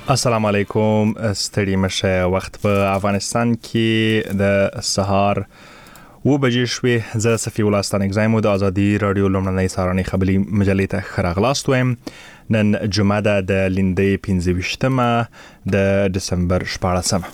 السلام علیکم. ستړي مشه. وخت په افغانستان کې د سهار 7 بجې شوې. زه صفي الله ستانګزایم د ازادي رادیو لومړنۍ سهارنۍ خبري مجلې ته خراغلاست وایم. نن جمعه ده د لیندې 15مه د دسمبر 14مه.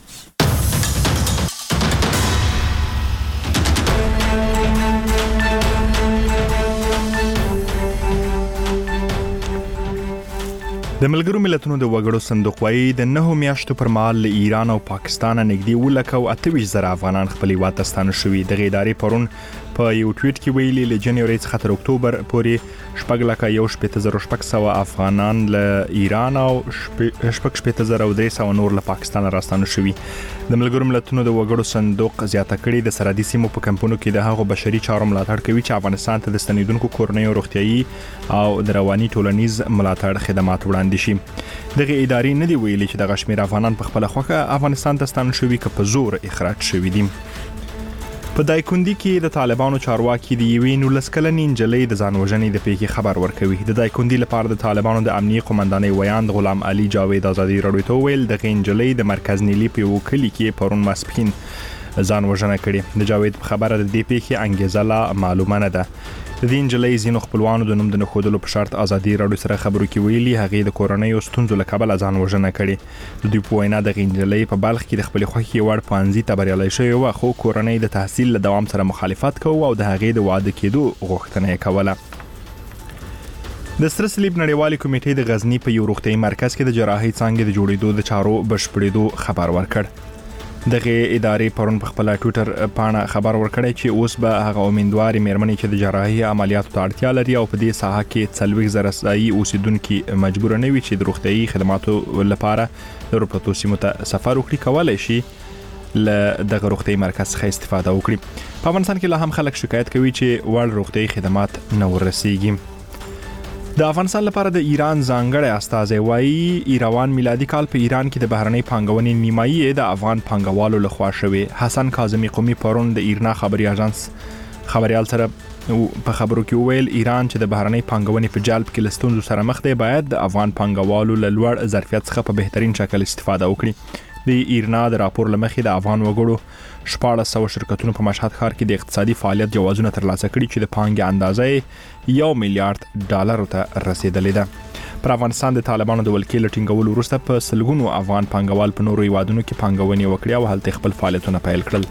د ملګرو ملتونو د وګړو صندوق وايي د 9 میاشتو پر مهال له ایران او پاکستان نږدې 128,000 افغانان خپل هیواد ته ستانه شوي. د ادارې پرون په یو ټویټ کې ویلي له جنوري څخه تر اکتوبر پورې 1,16,600 افغانان له ایران او 6,300 نور له پاکستان راستانه شوي. د ملګرو ملتونو د وګړو صندوق زیاته کړي د سرحدي سیمو په کمپونو کې د هغو بشري چارو ملاتړ کوي چې افغانستان ته د ستنیدونکو کورنیو روغتيایي او د رواني ټولنیز ملاتړ خدمات وړاندې شي. دغه ادارې نه دی ویلي چې د غشمیر افغانان په خپل خوخه افغانستان ته ستانه شوي که په زور اخراج شوي دي. په دایکندي کې د طالبانو چارواکي د یوې 19 کلنې نجلۍ د ځانوژنې د پیښې خبر ورکوي. د دایکندي لپاره د طالبانو د امنیي قومندانۍ ویاند غلام علي جاوید ازادي رادیو ته ویل د نجلۍ د مرکز نیلی په وکیل کې پرون ماسپخین ځانوژنه کړې. د جاوید په خبره د دې پیښې انګیزه لا معلومه نه ده. د دې نجلۍ زینو خپلوانو د نوم د نخودلو په شرط ازادي رادیو سره خبرو کې ویلي هغه د کورنۍ ستونزو له کبله ځانوژنه کړې. د دوی په وینا د نجلۍ په بلخ کې د خپل خوښي وړ پانزي ته بریالۍ شوی و، خو کورنۍ د تحصیل له دوام سره مخالفت کوي او د هغې د واده کېدو غوښتنه کوله. د سره صلیب نړیوالې کمیټې د غزنی په یو روغتیايي مرکز کې د جراحي څانګې د جوړېدو د چارو بشپړېدو خبر ورکړ. دغه ادارې پرون په خپل ټویټر پاڼه خبر ورکړی چې اوس به هغه امیندواري مېرمنې چې د جراحي عملیاتو ته اړتیا لري او په دې ساحه کې 40,000 ځایي اوسیدونکي مجبور نه وي چې د روغتيایي خدماتو لپاره د اروپا سیمو ته سفر وکړي کولای شي له دغه روغتيایي مرکز څخه استفاده وکړي. په افغانستان کې لا هم خلک شکایت کوي چې وړ روغتيایي خدمات نه ورسیږي. د افغانستان لپاره د ایران ځانګړی استازی وايي ایروان میلادي کال په ایران کې د بهرنۍ پانګونې نیمایي د افغان پانګوالو لخوا شوی. حسن کاظمی قومي پرون د ایرنا خبري اژانس خبريال سره په خبرو کې ویل ایران چې د بهرنۍ پانګونې په جلب کې لستونزو سره مخ دی باید د افغان پانګوالو له لوړ ظرفیت څخه په بهترین شکل استفاده وکړي. د ایرنا د راپور لمخې د افغان وګړو 1400 شرکتونو په مشهد ښار کې د اقتصادي فعالیت جوازونه ترلاسه کړي چې د پانګې اندازه $1 میلیارډ ته رسیدلې ده. پر افغانستان د طالبانو د ولکې لټینګولو وروسته په سلګونو افغان پانګوال په نورو هیوادونو کې پانګونې وکړي او هلته خپل فعالیتونه پیل کړل.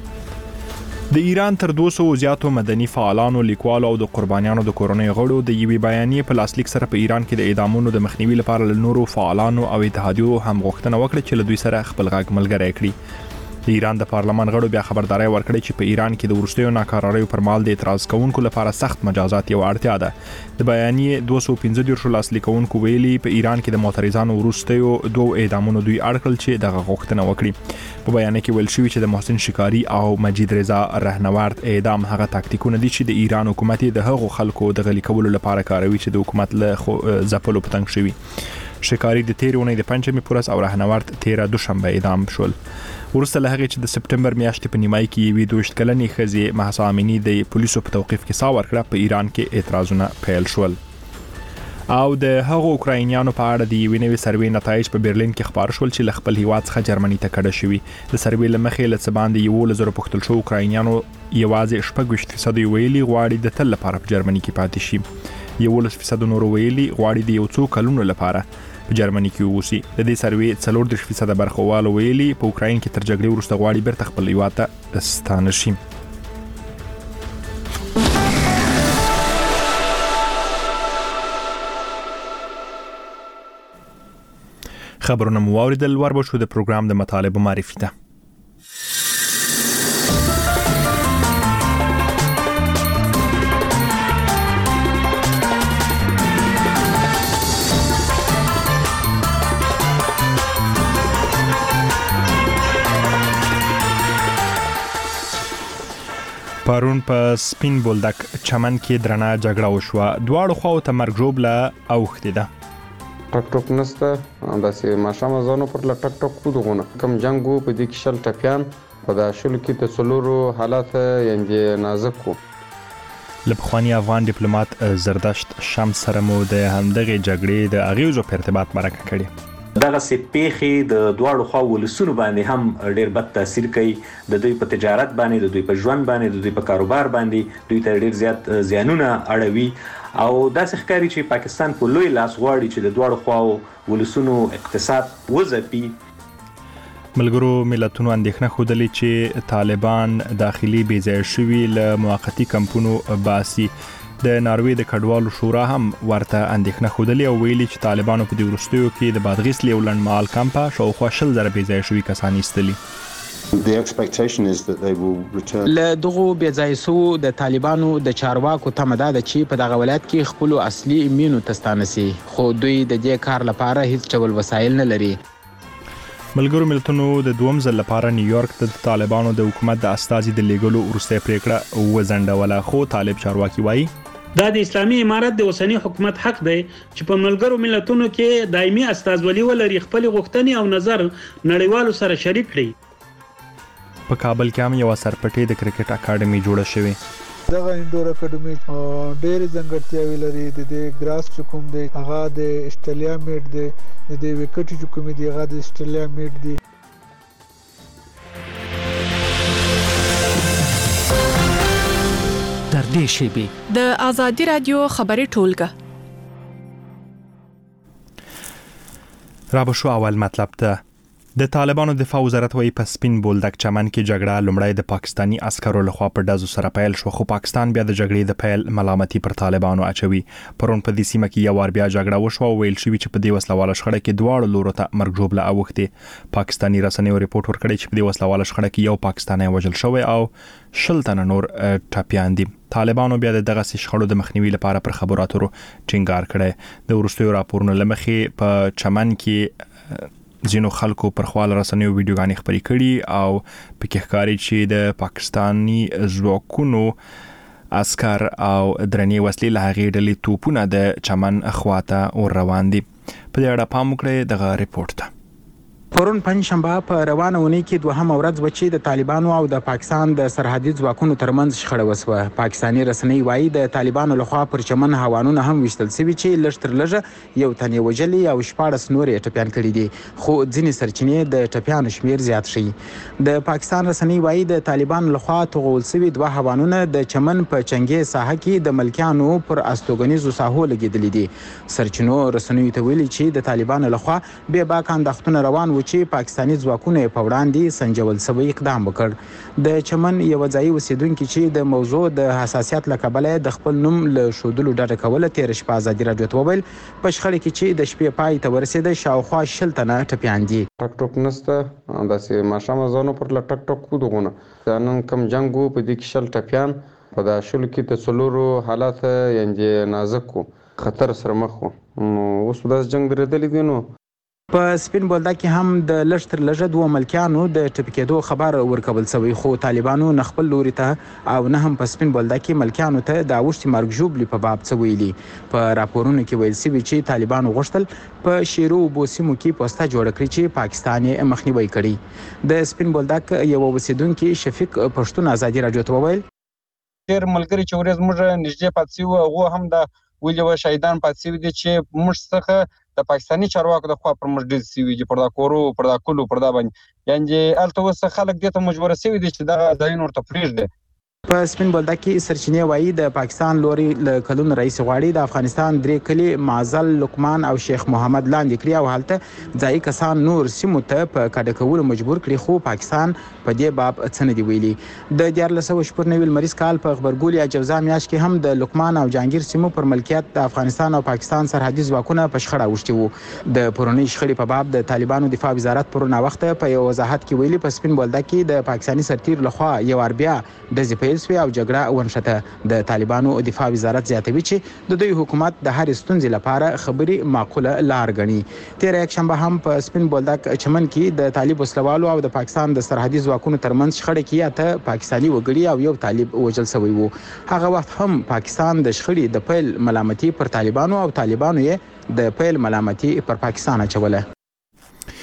د ایران تر 200 زیاتو مدني فعالانو، لیکوالو او د قربانیانو د کورنۍ غړو د یوې بیانیې په لاسلیک سره په ایران کې د اعدامونو د مخنیوي لپاره له نورو فعالانو او اتحادیو هم غوښتنه وکړه چې له دوی سره خپل غږ ملګری کړي. د ایران د پارلمان غړو بیا خبرداري ورکړه چې په ایران کې د وروستیو ناکراریو پر مهال د اعتراض کوونکو لپاره سخت مجازات یو اړتیا ده. د بیانیې 215 لاسلیکونکو ویلي په ایران کې د معترضانو وروستیو 2 اعدامونو دوی اړکل چې دغه غوښتنه وکړي. په بیان کې ویل شوی چې د محسن شکاری او مجید رضا رهنورد اعدام هغه تاکتیکونه دي چې د ایران حکومت د هغو خلکو د غلي کولو لپاره کاروي چې د حکومت له ځپلو پتنګ شوی. شکاری د تیرې اونۍ د پنځمې پورس او رهنورد 13 دوشنبه اعدام شول. ورسته له هغه چې د سپټمبر میاشتې په نیمای کې یوې 22 کلنې ښځې مهسا امینی د پولیسو په توقیف کې سا ورکړه. په ایران کې اعتراضونه پیل شول. او د هغو اوکراینیانو په اړه د یوې نوې سروې نتایج په برلین کې خبر شول چې له خپل هیواد څخه جرمني ته کډه شوي. د سروې له مخې له څه باندې 11,000 پوښتل شوو اوکراینیانو یوازې 6% ویلي غواړي د تل لپاره په جرمني کې پاتې شي. 11% نور ویلي غواړي د یو څو کلونو لپاره په جرمني کې اوسي. د دې سروې 40% برخوالو ویلي په اوکراین کې تر جګړې وروسته غواړي بیرته خپل هیواد ته ستانه شي. خبرونه مو واوریدل. وربشو د پروګرام د مطالبه معرفي ده. پرون په سپین بولدک چمن کې درنه جګړه وشوه. دواړو خواو ته مرګ ژوبله اوښتې ده. ټک ټک نسته داسې ماښام ځانو پر ټک ټک ودغونه کم جنگ وو په دې کې شل ټپیان په دا شلو کې د څلورو حالات یعنې نازک وو. له پخواني افغان ډیپلوماټ زردشت شمس سره مو د همدغې جګړې د اغیزو په ارتباط مرکه کړې. دغه سي پیخي د دواړو خوا ولسونو باندې هم ډیر بد تاثیر کوي، د دوی په تجارت باندې، د دوی په ژوند باندې، د دوی په کاروبار باندې دوی ته ډیر زیات زیانونه اړوي او داسې ښکاري چې پاکستان په لوی لاس غواړي چې د دواړو خواو ولسونو اقتصاد وځپي. ملګرو ملتونو اندېښنه ښودلې چې طالبان داخلي بېځایه شوي له موقتي کمپونو باسي. د ناروې د کډوالو شورا هم ورته اندېښنه ښودلې او ویلي چې طالبانو په دې وروستیو کې د بادغیس له یو لنډمهال کمپه شاوخوا 20,000 بېځایه شوي کسان ایستلي. له دغو بېځایه شوو د طالبانو د چارواکو تمه ده چې په دغه ولایت کې خپلو اصلي مینو ته ستانه سي، خو دوی د دې کار لپاره هیڅ ډول وسایل نه لري. ملګرو ملتونو د دوم ځل لپاره نیویارک ته د طالبانو د حکومت د استازي د لیږلو وروسته پریکړه وځنډوله، خو طالب چارواکي وایي دا د اسلامي امارت د اوسنی حکومت حق دی چې په ملګرو ملتونو کې دایمي استازولي ولري، خپل غوښتنې او نظر نړیوالو سره شریک کړي. په کابل کې هم یو سرپټې د کرکټ اکیډمي جوړه شوې. دغه انډور اکیډمي ډېر ځانګړتیاوې لري. د ګراس چې کوم دی هغه د استرالیا میټ دی، د وکټ چې کوم دی هغه د استرالیا میټ دی. در دې شیبې د آزادي رادیو خبري ټولګه را به شو. اول مطلب ته د طالبانو دفاع وزارت وايي په سپین بولدک چمن کې جګړه لومړی د پاکستانی عسکرو لخوا په ډزو سره پیل شو، خو پاکستان بیا د جګړې د پیل ملامتي پر طالبانو اچوي. پرون په دې سیمه کې یو وار بیا جګړه وشوه او ویل شوی چې په دې وسلواله شخړه کې دواړو لورو ته مرګ ژوبله اوښتې. پاکستانی رسنیو ریپورت ورکړی چې په دې وسلواله شخړه کې یو پاکستانی وژل شوی او 20 تنه نور ټپیان دي. طالبانو بیا دغه شخړو د مخنیوي لپاره پر خبرو اترو ټینګار کړی. د وروستیو راپورونو لمخې په چمن کې ځینو خلکو پر خپل رسنیو ویډیوګانې خبري کړي او پکې ښکاري چې د پاکستانی ځواکونو عسكر او درنې وسلې له هغې ډلې توپونه د چمن خواته ور روان دي. په دې اړه پام وکړئ دغه ریپورت ته. پرون پنځشنبه په روانه ونی کې دوهمه ورځ و چې د طالبانو او د پاکستان د سرحدي ځواکونو ترمنځ شخړه وسوه. پاکستانی رسنۍ وایي د طالبانو لخوا پر چمن هوانونه هم وشتل شوي چې لږ تر لږه یو تن یې وژلي او 14 نور یې ټپیان کړي دي، خو ځینې سرچینې د ټپیانو شمیر زیات شي. د پاکستان رسنۍ وایي د طالبانو لخوا توغول شوي دوه هوانونه د چمن په چنګې ساحه کې د ملکیانو پر استوګنیزو ساحو لګیدلي دي. سرچینو رسنیو ته ویلي چې د طالبانو لخوا بې باکه اندېښنونه روان و چې پاکستانی ځواکونه په وړاندې سنجول شوی اقدام وکړ. د چمن یو ځای اوسیدونکو چې د موضوع د حساسیت له کبله د خپل نوم له شودلو ډډه کوله تیر شپه آزادي رادیو ته وویل په شخړه کې چې د شپې پای ته ورسېده شاوخوا 20 تنه ټپیان دي. ټک ټوک نسته داسې ماشامه ځانو پر ټک ټوک کو دغونه نن کم جنگو په دې کې 20 ټپیان په دا شل کې د څلورو حالات یعنی نازک خطر سره مخ وو. اوس داس جنگ درېدلې دي. نو په سپین بولدک کې هم د لږ تر لږه دوه ملکیانو د ټپي کېدو خبر ورکول شوی، خو طالبانو نه خپل لوري ته او نه هم په سپین بولدک کې ملکیانو ته د اوښتي مرګ ژوبلې په باب څه ویلي. په راپورونو کې ویل شوي چې طالبانو غوښتل په شیرو اوبو سیمو کې پوسته جوړه کړي چې پاکستان یې مخنیوی کړي. د سپین بولدک یو اوسیدونکي شفیق پښتون آزادي رادیو ته وویل ډېر ملګري چې ورځ موږ نږدې پاتې شوي هغو هم د ویلي وه شهیدان پاتې شوي دي چې موږ څخه د پاکستانی چارواکو د خوا پر موږ ډز شوي دي، پر دا کورو پر دا کلو پر دا باندې یعنې هلته اوس خلک دې ته مجبوره شوي دي چې دغه ځایونه ورته پرېږدي. په سپین بولدک کې سرچینې وایي د پاکستان لوري له کلونو رئیس غواړي د افغانستان 3 کلي معزل، لقمان او شیخ محمد لاندې کړي او هلته ځایي کسان نور سیمو ته په کډه کولو مجبور کړي، خو پاکستان په دې باب څه نه دي ویلي. د 1494 لمریز کال په غبرګول یا جوزا میاشت کې هم د لقمان او جهانگیر سیمو پر ملکیت د افغانستان او پاکستان سرحدي ځواکونه په شخړه اوښتي وو. د پرونی شخړې په باب د طالبانو دفاع وزارت پرونه وخت په یو وضاحت کې ویلي په سپین بولدک کې د پاکستانی سرتیر لخوا یو ار بیا د پیل شوی او جګړه ونشته. د طالبانو دفاع وزارت زیاتوي چې د دوی حکومت د هر ستونزې لپاره خبري معقوله لار غني. تیر یک شنبه هم په سپین بولدک چمن کې د طالب وسلوالو او د پاکستان د سرحدي ځواکونو ترمنځ شخړه کې اته پاکستانی وګړي او یو طالب وژل شوی وو. هغه وخت هم پاکستان د شخړې د پیل ملامتي پر طالبانو او طالبانو یې د پیل ملامتي پر پاکستان اچوله.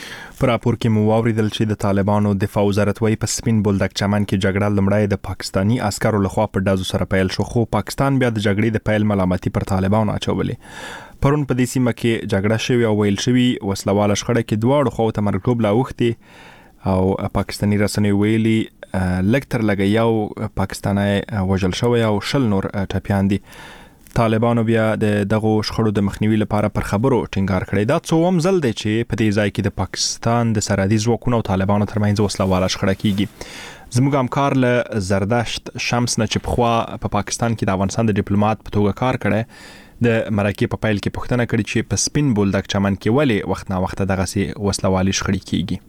په راپور کې مو واوریدل چې د طالبانو دفاع وزارت وايي په سپین بولدک چمن کې جګړه لمړی د پاکستانی عسکرو لخوا په ډازو سره پیل شو، خو پاکستان بیا د جګړې د پیل ملامتي پر طالبانو اچولې. پرون په دې سیمه کې جګړه شوې او ویل شوی وسلواله شخړه کې دواړو خواو ته مرګ لا اوختي او پاکستانی رسنۍ ویلي لږ تر لږه یو پاکستانی وژل شوی او 20 نور ټپیان دي. طالبانو بیا دغه شخړو د مخنیوي لپاره پر خبرو ټینګار کړی. دا څوم ځل دی چې په دې ځای کې د پاکستان د سرحدي ځواکونو او طالبانو ترمنځ وسلواله شخړه کیږي. زموږ همکار له زردشت شمس نه چې پخوا په پاکستان کې د افغانستان د ډیپلوماټ په توګه کار کړی د مرکې په پیل کې پوښتنه کړې چې په سپین بولدک چمن کې ولې وخت نا وخت دغه سي وسلوالي شخړې کیږي.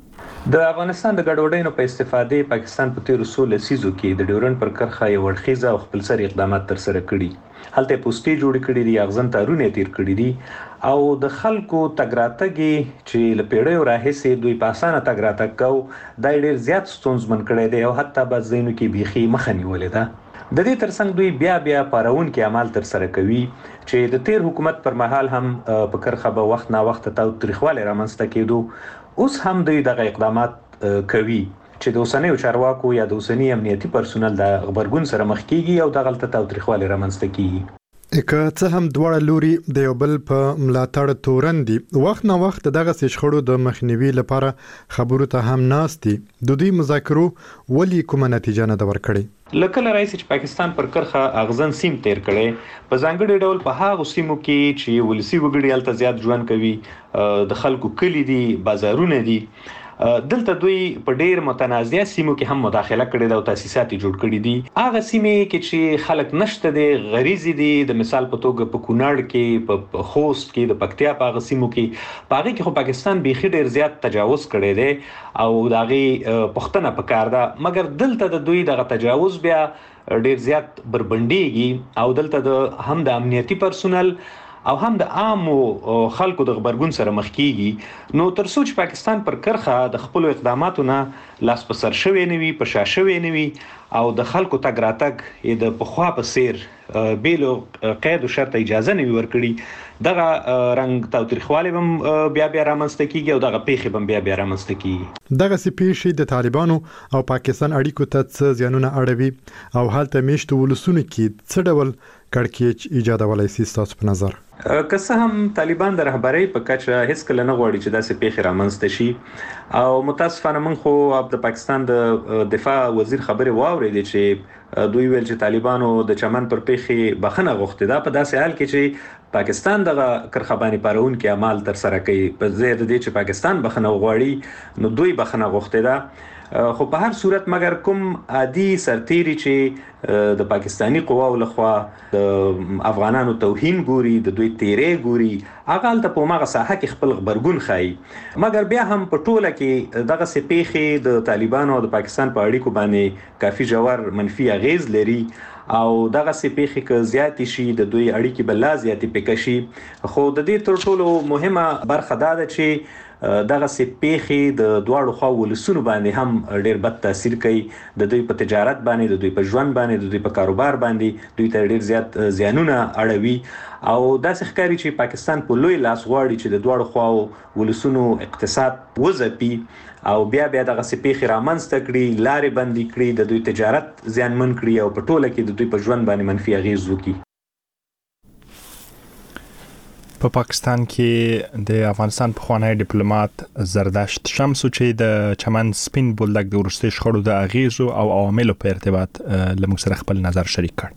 د افغانستان د ګډوډۍ په استفادې پاکستان په تیر 16 لسیزو کې د ډیورنډ پر کرښه یو ورخیزه او خپلسري اقدامات تر سره کړي. هلته پوسټي جوړ کړي دي، اغزن تارونه تیر کړي دي او د خلکو تګراتګي چې لپیړیو راهسي دوی په اسانه تګراتګ کو د ډیر زیات ستونزمن کړي دي او حتی بعضینو کې بيخي مخنیولې ده. د دې ترڅنګ دوی بیا پارون کې عمل تر سره کوي چې د تیر حکومت پر مهال هم په کرخه به وخت نا وخت تاریخواله رامنځته کېدو. اوس هم دوی دغه اقدامات کوي چې د اوسنیو چارواکو یا د اوسنی امنیتي پرسونل د خبرګون سره مخ کیږي او دغه تاریخواله رامنځته کیږي. که څه هم دواړه لوري د یو بل په ملاتړ تورن دي، وخت نه وخت دغه شخړو د مخنیوي لپاره خبرو ته هم ناستي. د دوی مذاکرو ولې کومه نتیجه نه ورکړي؟ لکه رئیس چې پاکستان پر کرخه اغزن سیم تیر کړي په ځانګړي ډول په هغه سیمو کې چې ولسی وګړي الته زیات ژوند کوي، د خلکو کلی دي، بازارونه دي. دلته دوی په ډیر متنازعه سیمو کې هم مداخله کړې ده او تاسیسات جوړ کړي دي. هغه سیمې کې چې خلک نشته دي، غریزي دي، د مثال په توګه په کونړ کې، په خوست کې، د پکتیا په هغه سیمو کې پاره کې خو پاکستان بيخي ډیر زیات تجاوز کړي دي او داغي پښتنه پکار ده، مګر دلته د دوی دغه تجاوز بیا ډیر زیات بربندېږي او دلته د هم د امنیتي پرسونل او هم د عامو خلکو د خبرګون سره مخ کیږي. نو تر څو چې پاکستان پر کرخه د خپل اقداماتو نه لاس په سر شوی نه وي، په شا شوی نه وي او د خلکو تګ راتګ د پخوا په سیر بیلو قید او شرط اجازه نه ورکړي، دغه رنګ تاریخواله هم بیا رامنځته کیږي او دغه پیښې هم بیا رامنځته کیږي. دغه پیښې د طالبانو او پاکستان اړیکو ته څه زیانونه اړوي او حالت میشته ولسونه کې څه ډول کړکېچ ایجادولای شي تاسو په نظر؟ که څه هم طالبان د رهبرۍ په کچه هیڅ کله نه غواړي چې داسې پیښې رامنځته شي او متاسفانه موږ خو د پاکستان د دفاع وزیر خبرې واورېدې چې دوی ویل چې طالبانو د چمن پر پیښې بخنه غوښتې ده په داسې حال کې چې پاکستان دغه کرخبانی پارون کې عمل تر سره کوي. په ځای د دې چې پاکستان بخنه وغواړي نو دوی بخنه غوښتې ده. خو په هر صورت مګر کوم عادي سرتيري چې د پاکستانی قواو لخوا د افغانانو توهین ګوري، د دوی تیرې ګوري، هغه الته په ماغه ساحه کې خپل خبرګون خای. مګر بیا هم په ټوله کې دغه سپېخي د طالبانو او د پاکستان په اړیکو باندې کافي جوړ منفي اغیز لري او دغه سپېخي ک زیات شي د دوی اړیکې بل زیاتې پکشي. خو د دې تر ټولو مهمه برخه دا ده چې دغه سپېخي د دواړو خوا ولسونو باندې هم ډېر بد تاثیر کوي، د دوی په تجارت باندې، د دوی په ژوند باندې، د دوی په کاروبار باندې دوی ته ډېر زیات زیانونه اړوي او داسې ښکاري چې پاکستان په لوی لاس غواړي چې د دواړو خواو ولسونو اقتصاد وځپي او بیا دغه سپېخي رامنځته کړي، لارې بندي کړي، د دوی تجارت زیانمن کړي او په ټوله کې د دوی په ژوند باندې منفي اغیز وکړي. په پاکستان کې د افغانستان پخوانی ډیپلوماټ زردشت شمس چې د چمن سپین بولدک د ورستي شخړو د اغیزو او عواملو په ارتباط لمږ سره خپل نظر شریک کړ.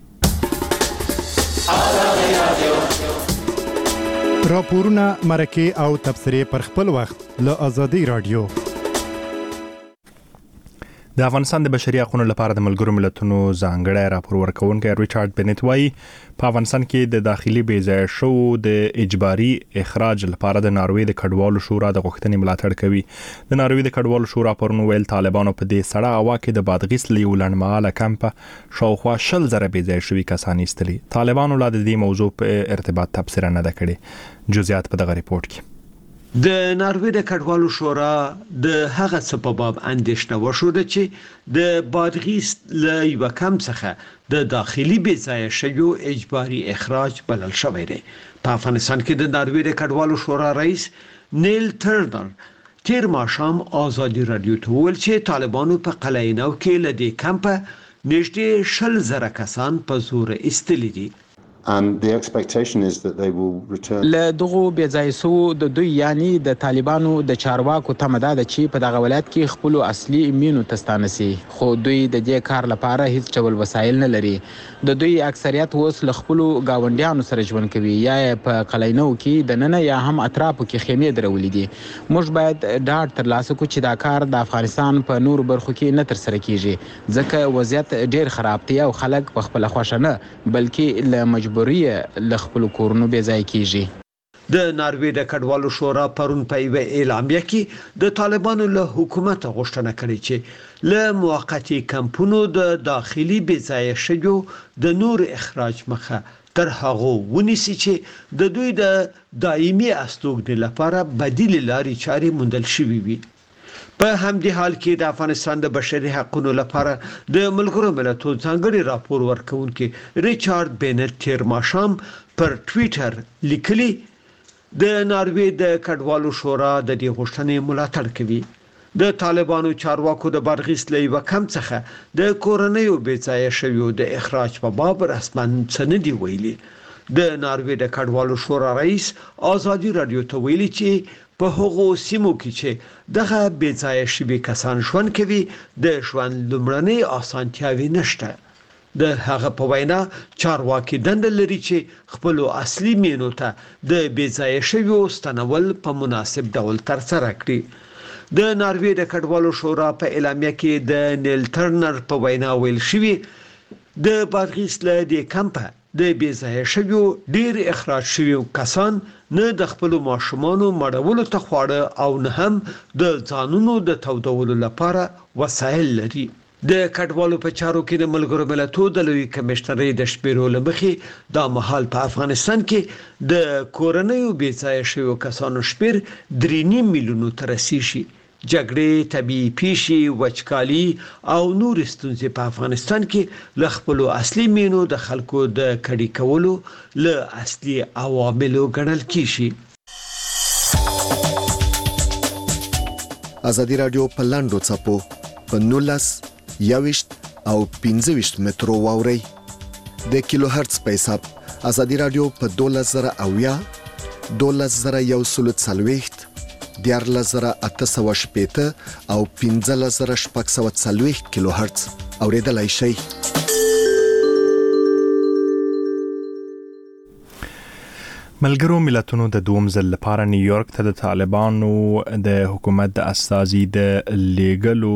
راپورونه، مرکې او تبصرې پر خپل وخت له آزادي رادیو. د افغانستان د بشري حقوقو لپاره د ملګرو ملتونو ځانګړی راپور ورکوونکی ریچارډ بنت وايي په افغانستان کې د داخلي بیځایه شو د اجباري اخراج لپاره د ناروې د کډوالو شورا د غوښتنې ملاتړ کوي. د ناروې د کډوالو شورا پرون ویل طالبانو په دې سړه هوا کې د بادغیس له یو لنډمهاله کمپ شاوخوا 20,000 بیځایه شوي کسان ایستلي. طالبانو لا د دې موضوع په ارتباط تبصره نه ده کړې. جزئیات په دغه ریپورت کې. د ناروې د کډوالو شورا د هغه څه په باب اندېښنه وښوده چې د بادغیس له یو کمپ څخه د داخلي بیځایه شویو اجباري اخراج بلل شوی دی. په افغانستان کې د ناروې د کډوالو شورا رئیس نیل ټرنر تیر ماښام آزادي رادیو ته وویل چې طالبانو په قلعه نو کې له دې کمپه نږدې 100,000 کسان په زور ایستلي دي. And the expectation is that they will return. له دغو بېځایه سوو د دوی یعنی د طالبانو د چارواکو تمه ده چې په دغه ولایت کې خپل اصلي مینو تستانه سي، خو دوی د دې کار لپاره هیڅ ډول وسایل نه لري. د دوی اکثریت اوس له خپل گاونډیانو سره ژوند کوي، یا په قلعینو کې د ننه یا هم اطرافو کې خیمې درولې دي. موږ باید ډاډ ترلاسه کړو چې دا کار د افغانستان په نورو برخو کې نه ترسره کیږي، ځکه وضعیت ډیر خراب دی او خلک په خپل خوښه نه بلکې له مجبوریه له خپل کورونو بې ځای کیږي. د ناروې د کډوالو شورا پرون په یوه اعلامیه کې د طالبانو له حکومت غوښتنه کړې چې له موقتي کمپونو د داخلي بې ځای شویو د نور اخراج مخه تر هغه ونیسي چې د دوی د دایمي استوګنې لپاره بدیل لارې چارې موندل شوې وي. په همدې حال کې د افغانستان د بشري حقوقو لپاره د ملګرو ملتونو ځانګړي راپور ورکونکي ریچارډ بینټ تیر ماښام پر ټویټر لیکلي د ناروې د کډوالو شورا د دې غوښتنې ملاتړ کوي. د طالبانو چارواکو د بادغیس له یوه کمپ څخه د کورنیو بې ځایه شویو د اخراج په باب رسما څه نه دي ویلي. د ناروې د کډوالو شورا رئیس آزادي رادیو ته ویلي چې په هغو سیمو کې چې دغه بې ځایه شوي کسان ژوند کوي د ژوند لومړنۍ اسانتیاوې نشته. د هغه په وینا چارواکي دنده لري چې خپل اصلي مینو ته د بې ځایه شویو ستنول په مناسب ډول ترسره کړي. د ناروې د کډوالو شورا په اعلامیه کې د نیل ټرنر په وینا ویل شوی د بادغیس له دې کمپه د بې ځایه شویو ډیر اخراج شویو کسان نه د خپل ماشومانو مړولو ته خواړه او نه هم د ځانونو د تودولو لپاره وسایل لري. د کډوالو په چارو کې د ملګرو ملتونو د لوی کمشنرۍ د شمیرو له مخې دا مهال په افغانستان کې د کورنیو بې ځایه شویو کسانو شمیر 3.5 میلیونو ته رسیږي. جګړې، طبیعي پیښې، وچکالي او نور ستونزې په افغانستان کې له خپل اصلي مینو د خلکو د کډي کولو له اصلي عواملو ګڼل کیږي. ازادي رادیو په لاندو چپو په 19 21 او 15 مترو واوري د کیلو هرتز په حساب. ازادي رادیو په 12000 12140 14880 او 15640 کیلو هرتز اوریدلای شئ. ملګرو ملتونو د دوم ځل لپاره نیویارک ته د طالبانو د حکومت د استازي د لیګلو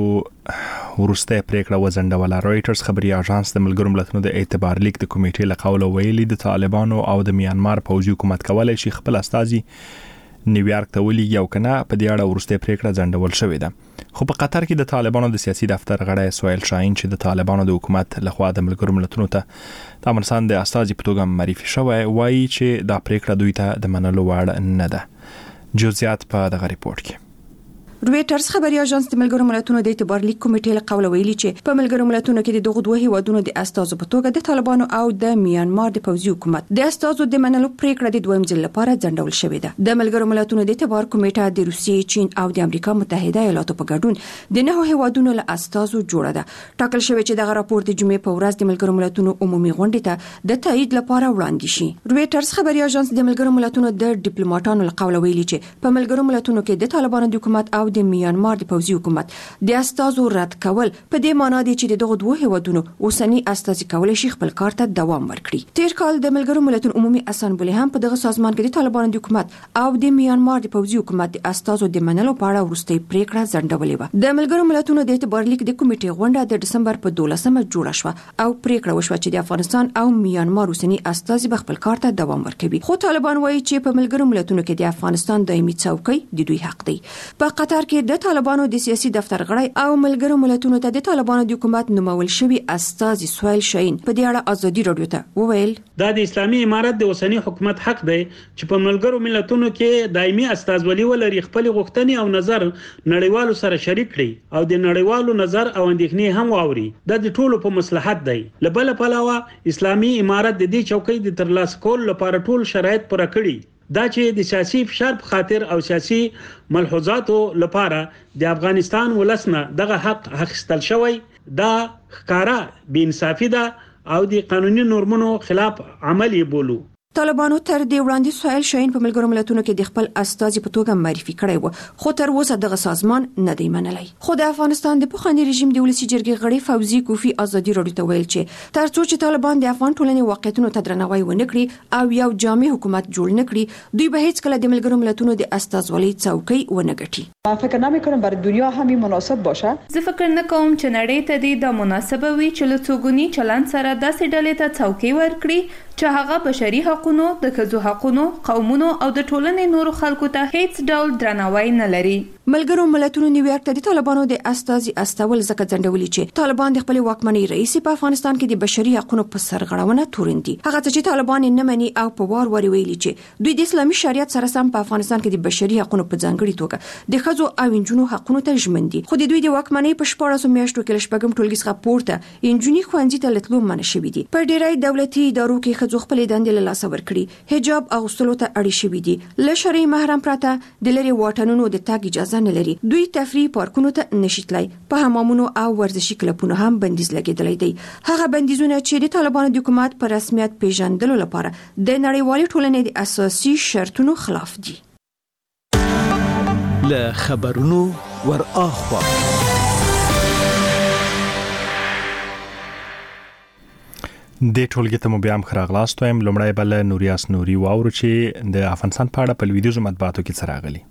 ورسته پریکړه وزندوله. رويټرز خبري اژانس د ملګرو ملتونو د اعتبار لیک د کمیټې لقول ویلي د طالبانو او د میانمار پوځي حکومت کولای شي خپل استازي نیویارک ته ولېږي او کنه په دې اړه ورسته پریکړه ځنډول شوې ده. خو په قطر کې د طالبانو د سیاسي دفتر غړی سویل شاهین چې د طالبانو د حکومت لخوا د ملګرو ملتونو ته د افغانستان د استازي په توګه معرفي شوی وایي چې دا پریکړه دوی ته د منلو وړ نه ده. جزئیات په دغه ریپورت کې. رويټرز خبري اژانس د ملګرو ملتونو د اعتبار لیک کمیټې له قوله ویلي چې په ملګرو ملتونو کې د دغه دوه هیوادونو د استازو په توګه د طالبانو او د میانمار د پوځي حکومت د استازو د منلو پریکړه د دویم ځل لپاره ځنډول شوې ده. د ملګرو ملتونو د اعتبار کمیټه د روسیې، چین او د امریکا متحده ایالاتو په ګډون د 9 هیوادونو له استازو جوړه ده. ټاکل شوی چې دغه راپور د جمعې په ورځ د ملګرو ملتونو عمومي غونډې ته د تایید لپاره وړاندې شي. رويټرز خبري اژانس د ملګرو ملتونو د ډیپلوماټانو له قوله ویلي چې په ملګرو ملتونو کې د طالبانو د حکومت او د میانمار د پوځي حکومت د استازو رد کول په دې معنی دی چې دغه دوه هیوادونو اوسنی استازي کولای شي خپل کار ته دوام ورکړي. تیر کال د ملګرو ملتونو عمومي اسامبلې هم په دغه سازمان کې د طالبانو د حکومت او د میانمار د پوځي حکومت د استازو د منلو په اړه وروستۍ پریکړه ځنډولې و. د ملګرو ملتونو د اعتبار لیک د کمیټې غونډه د دسمبر په 12مه جوړه شوه او پریکړه وشوه چې د افغانستان او میانمار اوسنی استازي خپل کار ته دوام ورکوي. خو طالبان وایي چې په ملګرو ملتونو کې د افغانستان دایمي څوکۍ د دوی حق دی. په قطر کې د طالبانو د سیاسي دفتر غړی او ملګرو ملتونو ته د طالبانو د حکومت نومول شوی استازي سویل شاهین په دې اړه ازادي رادیو ته وویل دا د اسلامي امارت د اوسنی حکومت حق دی چې په ملګرو ملتونو کې دایمي استازولي ولري، خپل غوښتنې او نظر نړیوالو سره شریک کړي او د نړیوالو نظر او اندېښنې هم واوري. دا د ټولو په مصلحت دی. له بل پلوه اسلامي امارت د دې چوکۍ د ترلاسه کولو لپاره ټول شرایط پوره کړي. دا چې د سیاسي فشار په خاطر او سیاسي ملحوظاتو لپاره د افغانستان ولسنه دغه حق اخیستل شوی دا ښکارا بې انصافي ده او د قانوني نورمونو خلاف عملی بولو. طالبانو تر دې وړاندې سویل شاهین په ملګرو ملتونو کې د خپل استازي په توګه معرفي کړی و خو تر اوسه دغه سازمان نه دی منلی. خو د افغانستان د پخوانی رژیم د ولسی جرګې غړي فوزي کوفی ازادي راډیو ته ویل چې تر څو چې طالبان د افغان ټولنې واقعیتونو ته درناوی ونه کړي او یو جامع حکومت جوړ نه کړي دوی به هیڅ کله د ملګرو ملتونو د استازولۍ څوکۍ ونه ګټي. فکر نمی‌کنم برای دنیا همین مناسب باشه. زه فکر نکوم چې نړۍ ته د مناسبه وي چې له څوګونی چلند سره داسې ډلې ته څوکۍ ورکړي چې هغه بشري حقوقو د ښځو حقوقو قومونو او د ټولنې نورو خلکو ته هیڅ ډول درناوی نه لري. ملګرو ملتونو نیویارک ته د طالبانو د استازي استول ځکه ځنډولي چې طالبان د خپل واکمنۍ رئیس په افغانستان کې د بشري حقوقو په سرغړونه توریندي. هغه چې طالبان نه مني او په وار ویلي چې دوی د اسلامي شریعت سره سم په افغانستان کې د بشري حقوقو په ځانګړي توګه د ښځو او انجونو حقوقو ته ژمن دي. خو د دوی د واکمنۍ په 14 میاشتو کې لشپږم ټولګي څخه پورته انجونی خوندې ته لټلو منع شوې دي. په ډیری دولتي ادارو کې ښځو خپل دندې له لاسه ورکړي حجاب او اغوستلو ته اړ شوي دي. له شرعي محرم پرته د لري واټنونو د تګ اجازه نه لري. دوی تفریح پارکونو ته نشیتلای په حمامونو او ورزشي کلبونو هم بندیز لګیدلای دی. هغه بندیزونه چې د طالبانو د حکومت په رسمیت پیژندلو لپاره د نړیوالې ټولنې د اساسي شرطونو خلاف دي. له خبرونو ور اخوا د ټولګي ته مو بیا هم خراغلاست وایم. لومړی بل نوریاس نوري واورو چې د افغانستان په اړه په لویدیځو مطبوعاتو کې څه راغلي.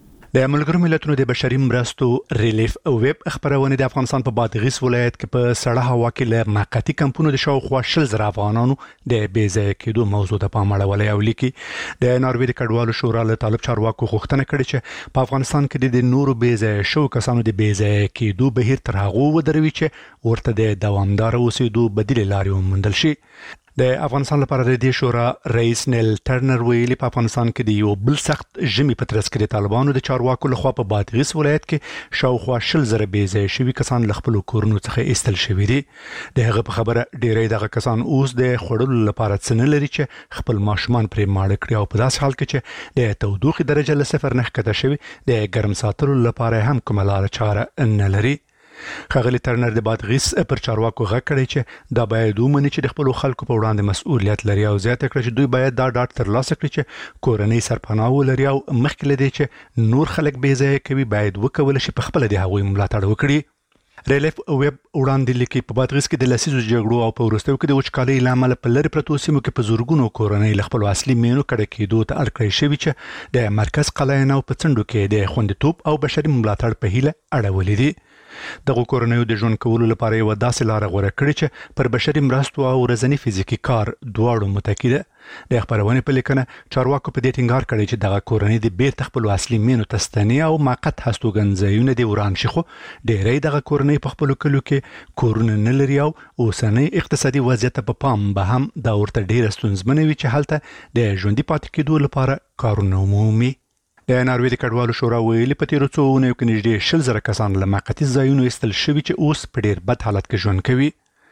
د ملګرو ملتونو د بشري مرستو ریلیف ویب خبرونه د افغانستان په بادغیس ولایت کې په سړه هوا کې له موقتی کمپونو د شاوخوا 10,000 افغانانو د بیځای کېدو موضوع ته پام اړولی او لیکي د ناروې د کډوالو شورا له طالب چارواکو غوښتنه کړې چې په افغانستان کې د نورو بیځای شو کسانو د بیځای کېدو بهیر تر هغه ودروي چې ورته د دوامدار اوسېدو بدیل لارې وموندل شي. د افغانستان لپاره د دې شورا رئیس نیل ټرنر ویلي په افغانستان کې د یو بل سخت ژمي په ترڅ کې د طالبانو د چارواکو لخوا په بادغیس ولایت کې شاوخوا 10,000 بیځای شوي کسان له خپل کورونو څخه ایستل شوي دي. د هغه په خبره ډیری دغه کسان اوس د خوړلو لپاره څه نه لري چې خپل ماشومان پرې ماړه کړي او په داسې حال کې چې د تودوخې درجه له 0 نه ښکته شوي د ګرم ساتلو لپاره هم کومه لاره چاره نه لري. ښاغلي ترنر د بادغیس پر چارواکو غږ کړی چې دا باید ومني چې د خپل خلکو په وړاندې مسؤلیت لري او زیاته کړی چې دوی باید دا ډاډ ترلاسه کړي چې کورنۍ سرپناه ولري او مخکې له دې چې نور خلک بې ځایه کوي باید وکولی شي په خپله د هغوی ملاتړ وکړي. ریلیف ویب وړاندې لیکي په بادغیس کې د لسیزو جګړو او په وروستیو کې د وچکالۍ له امله په لرې پرتو سیمو کې په زورګونو کورنۍ له خپلو اصلي مینو کډه کېدو ته اړ کړی شوي چې د مرکز قلعین او په څنډو کې د خوندیتوب او بشري ملاتړ په هیله اړولي دي. دغه کورنیو د ژوند کولو لپاره یو داسې لار غوره کړې چې پر بشري مرستو او ورځنی فزیکی کار دواړو متکی ده. د خبرونه په لیکنه چارواکو په دې ټینګار کړی چې دغه کورنۍ د بیرته خپل اصلي مینو تستنی او موقت هستوګنځایونه د وران شي خو ډیری دغه کورنۍ په خپل کلو کې کورونه نه لري او اوسنۍ اقتصادي وضعیت په پام به هم دا ورته ډیر ستونزمن وي چې هلته د ژوندۍ پاتې کېدو لپاره کارونه عمومي. د ناروې د کډوالو شورا ویلي په تیرو څو اونیو کې نږدې 10,000 کسان له موقتي ځایونو ایستل شوي چې اوس په ډیر بد حالت کې ژوند کوي.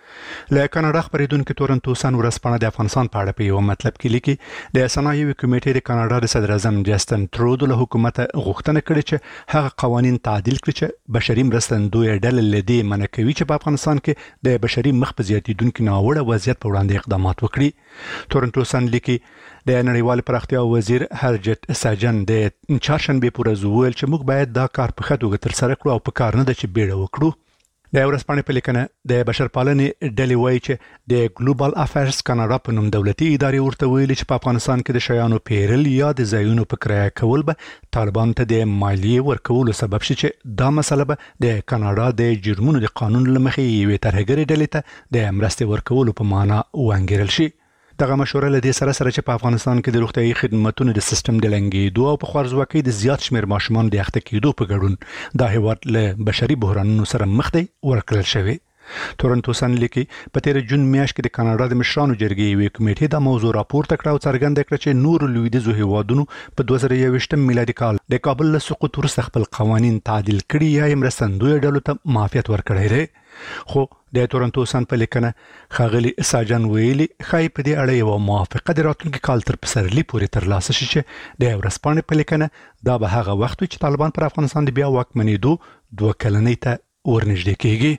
له کاناډا خبرېدونکو تورنټو سن ورځپاڼه د افغانستان په اړه په یو مطلب کې لیکي د صنایعو کمیټې د کاناډا د صدر اعظم جسټن ترودو له حکومت غوښتنه کړې چې هغه قوانين تعدیل کړي چې بشري مرستندوی ډلې له دې منع کوي چې په افغانستان کې د بشري مخ په زیاتیدونکو ناوړه وضعیت په وړاندې اقدامات وکړي. تورنټو سن لیکي د نړیوال پراختیا وزیر هرجت ساجن د چهارشنبه پر ورځ ویل چې موږ باید دا کار په ښه توګه ترسره کړو او په کار نه ده چې بیړه وکړو. د ورځپاڼې په لیکنه د بشرپالنې ډلې وایي چې د ګلوبال افیرز کاناډا په نوم دولتي ادارې ورته ویلي چې په افغانستان کې د شیانو پیرل یا د ځایونو په کرایه کول به طالبانو ته د مالیې ورکولو سبب شي چې دا مسله به د کاناډا د جرمونو د قانون له مخې یوې ترهګرې ډلې ته د مرستې ورکولو په معنا وانګیرل شي. دغه مشوره له دې سره چې په افغانستان کې د روغتیايي خدماتو د سیستم د لنګېدو او په خوارځواکۍ د زیات شمېر ماشومان د اخته کېدو په ګډون دا هیواد له بشري بحرانونو سره مخ دی ورکړل شوی. تورنټو سن لیکي په تیر جون میاشت کې د کاناډا د مشرانو جرګې یوې کمیټې دا موضوع راپورته کړه او څرګنده کړه چې نور لویدیځو هیوادونو په 2021 میلادي کال د کابل له سقوط وروسته خپل قوانين تعدیل کړي یا مرستندوی ډلو ته معافیت ورکړی دی. خو د تورنټو سن په لیکنه خاغلی ساجن ویلي خای په دې اړه یو موافقه د راتلونکي کال تر پسرلي پورې ترلاسه شي چې د ورسپانې په لیکنه دا به هغه وخت چې طالبان پر افغانستان د بیا واکمنېدو 2 کلنۍ ته ورنږدې کیږي.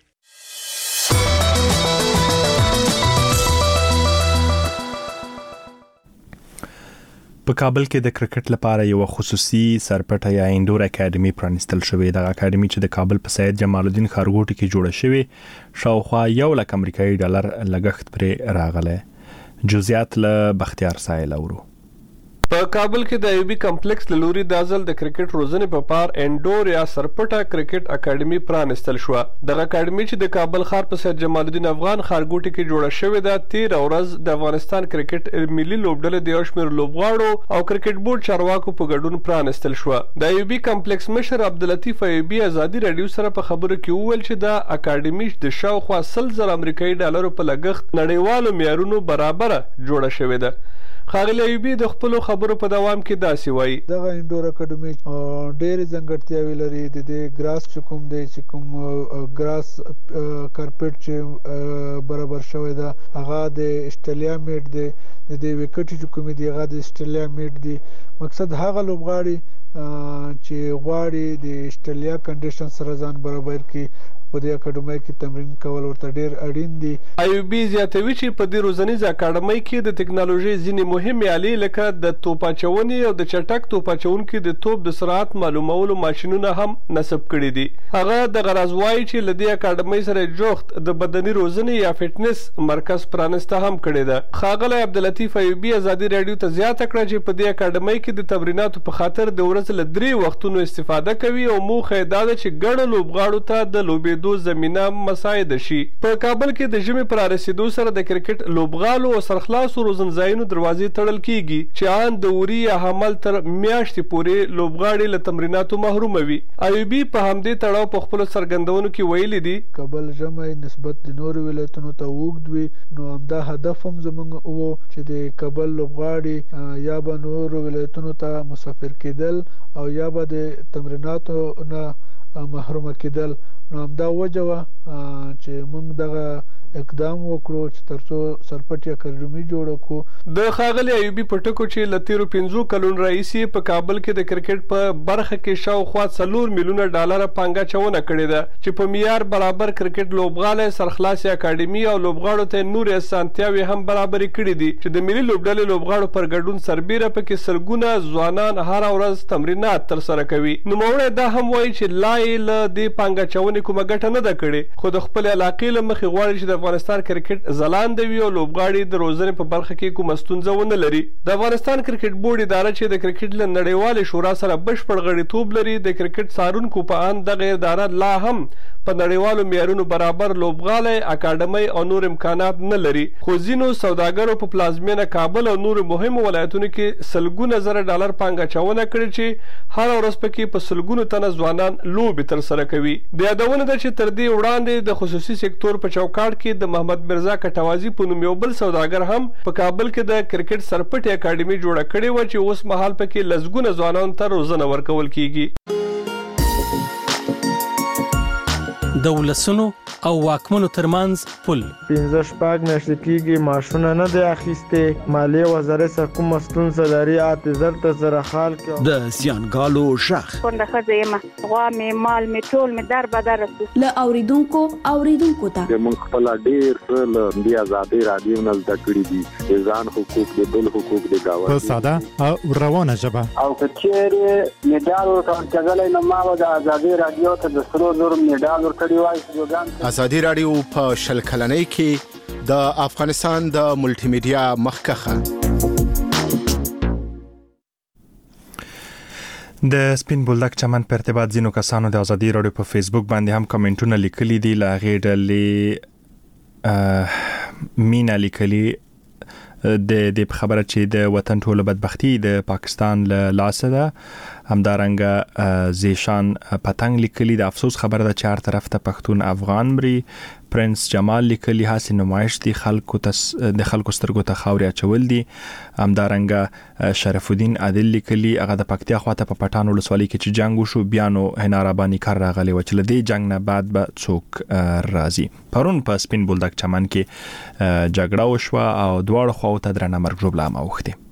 په کابل کې د کرکټ لپاره یو خصوصي سرپټه یا انډور اکیډمي پرانستل شوې. د اکیډمي چې د کابل په سید جمال الدین خارګوټي کې جوړه شوې شاوخوا $1 امریکایي لګښت پرې راغله. جزئیات له بختیار سایل اورو. په کابل کې د ایوبي کمپلیکس لوري د ازل د کرکټ روزنې په پار انډور یا سرپټه کرکټ اکیډمي پرانستل شو. د اکیډمي چې د کابل ښار په سید جمال الدین افغان خارګوټي کې جوړه شوې ده 13 ورځ د افغانستان کرکټ ملي لوبډلې د یوشمیر لوبغاړو او کرکټ بورډ چارواکو په ګډون پرانستل شو. د ایوبي کمپلیکس مشر عبداللطیف ایوبي ازادي رادیو سره په خبرو کې وویل چې د اکیډمي د شاوخوا $100,000 امریکایي په لګښت نړیوالو معیارونو برابر جوړه شوې ده. خاغلی ایوبي د خپل خبرو په دوام کې داسې وایي دغه انډور اکیډمي ډېر ځانګړتیاوې لري. د ګراس چې کوم دی چې کوم ګراس کارپټ چې برابر شوی ده هغه د استرالیا میټ دی. د وکټ چې کوم دی هغه د استرالیا میټ دی. مقصد هغه لوبغاړي چې غواړي د استرالیا کنډیشن سره ځان برابر کړي په دې اکیډمي کې تمرین کول ورته ډیر اړین دي. ایوبي زیاتوي چې په دې روزنیز اکیډمي کې د ټکنالوژي ځینې مهمې آلې لکه د توپاچونې او د چټک توپاچونکو د توپ د سرعت معلومولو ماشينونه هم نصب کړي دي. هغه د غرض وایي چې لدې اکیډمي سره جوخت د بدني روزنې یا فټنس مرکز پرانسته هم کړي ده. خاغلی عبداللطیف ایوبي ازادي رادیو ته زیاته کړه چې په دې اکیډمي کې د تمریناتو په خاطر د ورځې له 3 وختونو استفاده کوي او موخه دا ده چې ګڼ لوبغاړو ته د لوبې دو زمينه مساعد شي. په کابل کې د ژمي پر رسیدو سره د کرکټ لوبغالو او سرخلاصو روزنځایونو دروازې تړل کیږي چې ان د اوري یا حمل تر میاشتې پورې لوبغاړي له تمریناتو محروم وي. ایوبي په همدې تړاو په خپل سرګندونو کې ویلي دي کابل ژمي نسبت د نورو ولایتونو ته وګد وي نو همدا هدف هم زموږ وو چې د کابل لوبغاړي یا به نورو ولایتونو ته مسافر کېدل او یا به د تمریناتو نه محروم کېدل. نو همدا وجه وه چې موږ دغه اقدام وکړو چې ترڅو سرپټي اکیډمي جوړه کړو. د خاغلی ایوبي په ټکو چې له تیرو 15 کلونو راهیسې په کابل کې د کرکټ په برخه کې شاوخوا $4 میلیونه پانګه چونه کړې ده چې په معیار برابر کرکټ لوبغاله سرخلاصي اکیډمي او لوبغاړو ته نور اسانتیاوي هم برابر کړې دي چې د ملي لوبډلې لوبغاړو پر ګډون سربیره پکې سلګونه ځوانان هر ورځ تمرینات تر سره کوي. نو موږ دا هم وایي چې لایل د پانګه چونې کومه ګټه نه ده کړې خو د خپل علاقې له مخې غواړي چې د افغانستان کرکټ ځلاند وي او لوبغاړي د روزنې په برخه کې کومه ستونزه ونه لري. د افغانستان کرکټ بورډ اداره چې د کرکټ له نړیوال شورا سره بشپړ غړیتوب لري د کرکټ څارونکو په ان دغه اداره لا هم په نړیوالو معیارونو برابر لوبغاله اکیډمي او نور امکانات نه لري. خو ځینو سوداګرو په پلازمینه کابل او نور مهمو ولایتونو کې سلګونه زره ډالر پانګه چونه کړې چې هر ورځ پکې په سلګونو تنه ځوانان لوبې تر سره کوي. د یادونه ده چې تر دې وړاندې د خصوصي سکتور په چوکاټ کې د محمد مرزا کټوازی په نوم یو بل سوداګر هم په کابل کې د کرکټ سرپټي اکیډمي جوړه کړې و چې اوس مهال پکې لزګونه ځوانان ته روزنه ورکول کیږي. د ولسونو او واکمنو ترمنځ پل 15 میاشتې کېږي معاشونه نه دی اخیستې. مالیې وزارت څخه کومه ستونزه لري زر ته زره خال کې د زیانګالو ژغ کونډه ښځه یم غوا مې مال مې ټول مې در بدر له اوریدونکو ته موږ خپل ډېر څه له دې ازادي رادیو نه زده کړي دي د ځان حقوق د بل حقوق د گاوه په ساده او روانه ژبه او کچېره میډال ورکړل کېدل نو ما د ازادي رادیو ته د 300 میډال ورکړی وای. ازادي رادیو په شل کلنۍ کې د افغانستان د ملټي میډیا مخکخه د سپین بولدک چمن په ارتباط ځینو کسانو د ازادي رادیو په فیسبوک باندې هم کمنټونه لیکلي دي. لا غېډلې مینا لیکلي د خبره چې د وطن ټوله بدبختی د پاکستان له لاسه ده. همدارنګه زیشان پتنګ لیکلي د افسوس خبره ده چې هر طرف ته پښتون افغان مري پرنس جمال لیکلي هاسي نمایش دي خلکو سترګو ته خاوري اچول دي. همدارنګه شرف الدین عادل لیکلي هغه د پکتیا خواته په پټان ولسوالۍ کې چې جنگ وشو بیا نو هنارابانی کار راغلی و چې لدی جنگ نه بعد به څوک راځي. پرون په سپین بولدک چمن کې جګړه وشوه او دواړو خواو ته درنه مرګ ژوبله اوښتې.